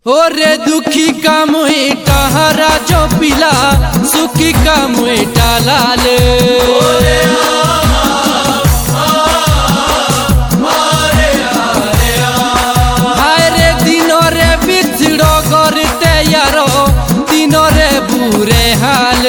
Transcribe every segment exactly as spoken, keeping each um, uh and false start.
ओरे दुखी का मुहे टहरा जो पिला सुखी का मुहे टालाल हाय रे दिनो रे बिछड़ो करते यारो दिनो रे बुरे हाल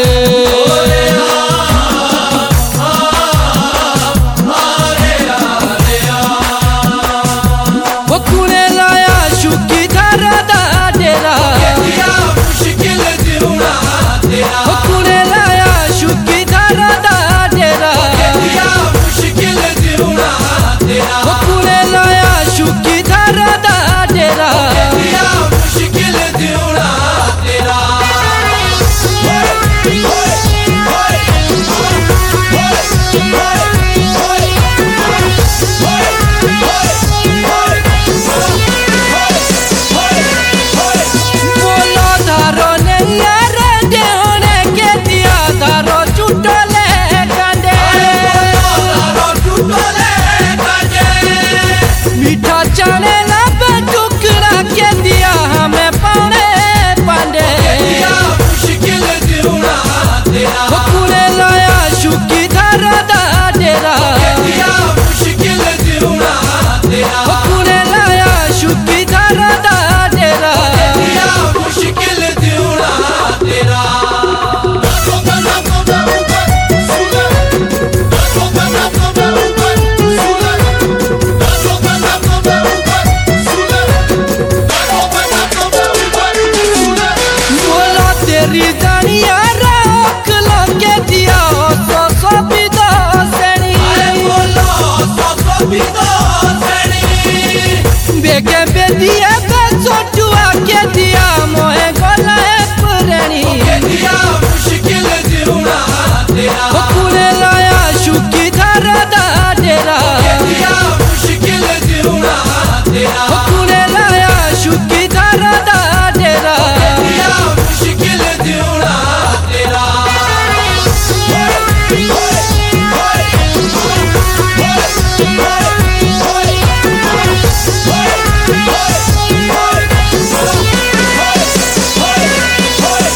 बेगे बेदिया पे छोटुआ के दिया मोहे गला पुरानी के दिया मुश्किल जीना तेरा कुने लाया सुखी धरा दा तेरा के दिया मुश्किल जीना तेरा कुने लाया सुखी धरा दा तेरा के दिया मुश्किल जीना तेरा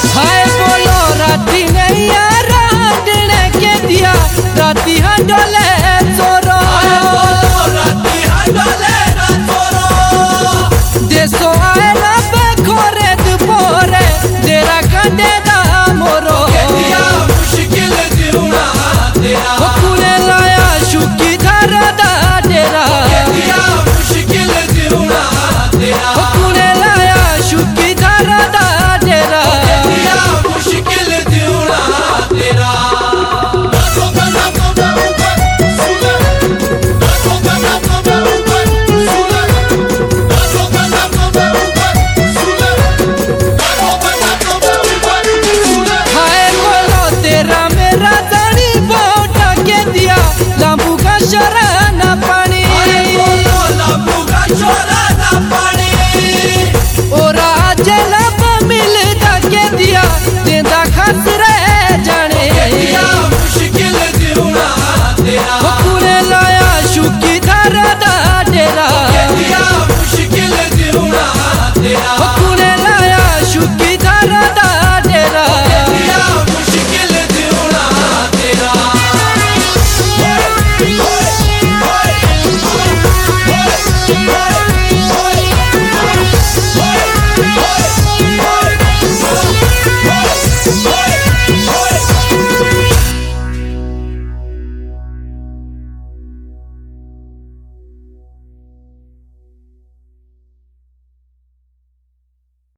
राती हंडोले